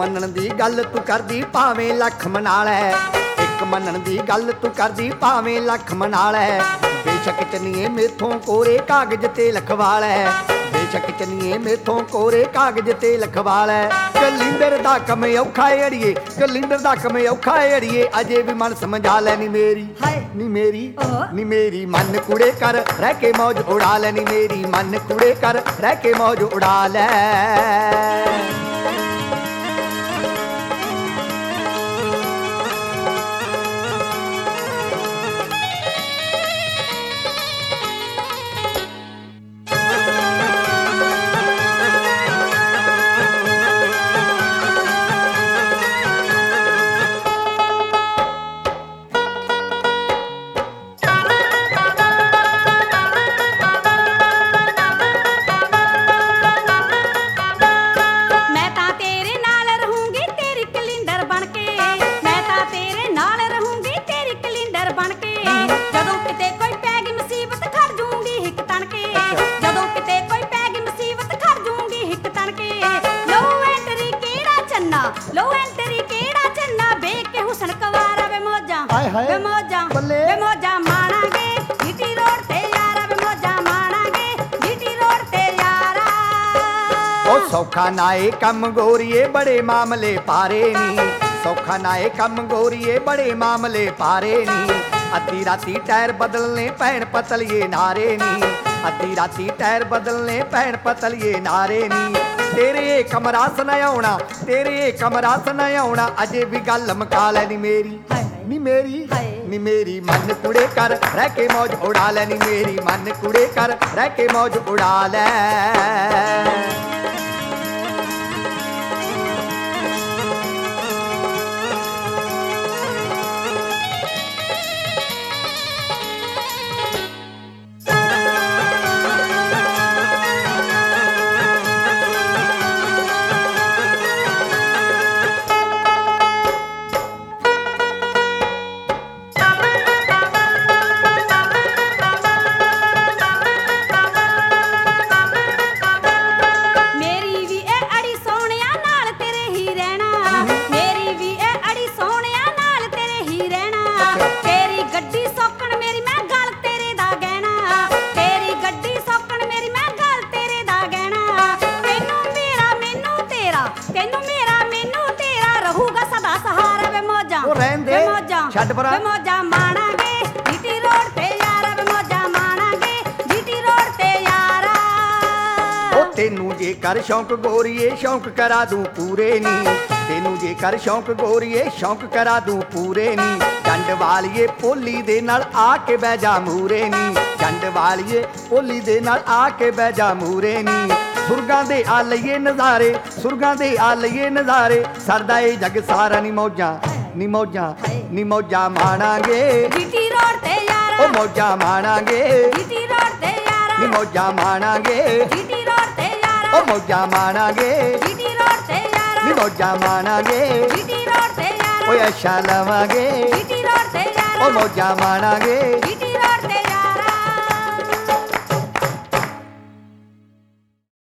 ਮੰਨਣ ਦੀ ਗੱਲ ਤੂੰ ਕਰਦੀ ਭਾਵੇਂ ਲੱਖ ਮਨਾ ਲੈ। ਇੱਕ ਮੰਨਣ ਦੀ ਗੱਲ ਤੂੰ ਕਰਦੀ ਭਾਵੇਂ ਲੱਖ ਮਨਾ ਲੈ। ਬੇਸ਼ੱਕ ਚੰਨੀਏ ਮੇਥੋਂ ਕੋਰੇ ਕਾਗਜ਼ ਤੇ ਲਿਖਵਾ ਲੈ। ਬੇਸ਼ੱਕ ਚੰਨੀਏ ਮੇਥੋਂ ਕੋਰੇ ਕਾਗਜ਼ ਤੇ ਲਿਖਵਾ ਲੈ। ਕਲਿੰਦਰ ਦਾ ਕੰਮ ਔਖਾ ਅੜੀਏ, ਕਲਿੰਦਰ ਦਾ ਕੰਮ ਔਖਾ ਅੜੀਏ। ਅਜੇ ਵੀ ਮਨ ਸਮਝਾ ਲੈ ਨੀ ਮੇਰੀ, ਨੀ ਮੇਰੀ, ਨੀ ਮੇਰੀ ਮਨ ਕੁੜੇ ਕਰ ਰਹਿ ਕੇ ਮੌਜ ਉਡਾ ਲੈ। ਨੀ ਮੇਰੀ ਮਨ ਕੁੜੇ ਕਰ ਰਹਿ ਕੇ ਮੌਜ ਉਡਾ ਲੈ। ਲੋ ਐਂਟਰੀ ਕਿਹੜਾ ਚੰਨਾ ਵੇਖ ਕੇ ਹੁਸਨ ਕਵਾਰਾ ਵੇ ਮੋਜਾਂ ਵੇ ਮੋਜਾਂ ਵੇ ਮੋਜਾਂ ਮਾਣਾਂਗੇ ਜੀਟੀ ਰੋਡ ਤੇ ਯਾਰਾ ਵੇ ਮੋਜਾਂ ਮਾਣਾਂਗੇ ਜੀਟੀ ਰੋਡ ਤੇ ਯਾਰਾ। ਉਹ ਸੌਖਾ ਨਾ ਏ ਕੰਮ ਗੋਰੀਏ ਬੜੇ ਮਾਮਲੇ ਪਾਰੇ ਨੀ। ਸੌਖਾ ਨਾ ਏ ਕੰਮ ਗੋਰੀਏ ਬੜੇ ਮਾਮਲੇ ਪਾਰੇ ਨੀ। ਅੱਧੀ ਰਾਤੀ ਟਾਇਰ ਬਦਲਨੇ ਭੈਣ ਪਤਲੀਏ ਨਾਰੇ ਨੀ। ਅੱਧੀ ਰਾਤੀ ਟਾਇਰ ਬਦਲਨੇ ਭੈਣ ਪਤਲੀਏ ਨਾਰੇ ਨੀ। ਤੇਰੇ ਕਮਰਾ ਸੁਣਾਉਣਾ, ਤੇਰੇ ਕਮਰਾ ਸੁਣਾਉਣਾ ਅਜੇ ਵੀ ਗੱਲ ਮੁਕਾ ਲੈ ਨੀ ਮੇਰੀ, ਨੀ ਮੇਰੀ, ਨੀ ਮੇਰੀ ਮਨ ਕੁੜੇ ਕਰ ਰਹਿ ਕੇ ਮੌਜ ਉਡਾ ਲੈ। ਨੀ ਮੇਰੀ ਮਨ ਕੁੜੇ ਕਰ ਰਹਿ ਕੇ ਮੌਜ ਉਡਾ ਲੈ। ਛੱਡ ਪਰਾਂ ਵੇ ਮੋਜਾਂ ਮਾਣਾਂਗੇ ਜੀਟੀ ਰੋਡ ਤੇ ਯਾਰਾ ਵੇ ਮੋਜਾਂ ਮਾਣਾਂਗੇ ਜੀਟੀ ਰੋਡ ਤੇ ਯਾਰਾ। ਉਹ ਤੈਨੂੰ ਜੇ ਕਰ ਸ਼ੌਂਕ ਗੋਰੀਏ ਸ਼ੌਂਕ ਕਰਾ ਦੂੰ ਪੂਰੇ ਨੀ। ਤੈਨੂੰ ਜੇ ਕਰ ਸ਼ੌਂਕ ਗੋਰੀਏ ਸ਼ੌਂਕ ਕਰਾ ਦੂੰ ਪੂਰੇ ਨੀ। ਜੰਡ ਵਾਲੀਏ ਪੋਲੀ ਦੇ ਨਾਲ ਆ ਕੇ ਬਹਿ ਜਾ ਮੂਰੇ ਨੀ। ਜੰਡ ਵਾਲੀਏ ਪੋਲੀ ਦੇ ਨਾਲ ਆ ਕੇ ਬਹਿ ਜਾ ਮੂਰੇ ਨੀ। ਸੁਰਗਾਂ ਦੇ ਆ ਲਈਏ ਨਜ਼ਾਰੇ, ਸੁਰਗਾਂ ਦੇ ਆ ਲਈਏ ਨਜ਼ਾਰੇ। ਸਰਦਾ ਏ ਜਗ ਸਾਰਾ ਨੀ ਮੌਜਾਂ, ਨੀ ਮੌਜਾਂ, ਨੀ ਮੌਜਾਂ ਮਾਣਾਂਗੇ ਜੀਟੀ ਰੋਡ ਤੇ ਯਾਰਾ। ਉਹ ਮੌਜਾਂ ਮਾਣਾਂਗੇ ਜੀਟੀ ਰੋਡ ਤੇ ਯਾਰਾ। ਨੀ ਮੌਜਾਂ ਮਾਣਾਂਗੇ ਜੀਟੀ ਰੋਡ ਤੇ ਯਾਰਾ। ਉਹ ਮੌਜਾਂ ਮਾਣਾਂਗੇ ਜੀਟੀ ਰੋਡ ਤੇ ਯਾਰਾ। ਨੀ ਮੌਜਾਂ ਮਾਣਾਂਗੇ ਜੀਟੀ ਰੋਡ ਤੇ ਯਾਰਾ। ਓਏ ਅੱਛਾ ਲਵਾਂਗੇ ਜੀਟੀ ਰੋਡ ਤੇ ਯਾਰਾ। ਉਹ ਮੌਜਾਂ ਮਾਣਾਂਗੇ ਜੀਟੀ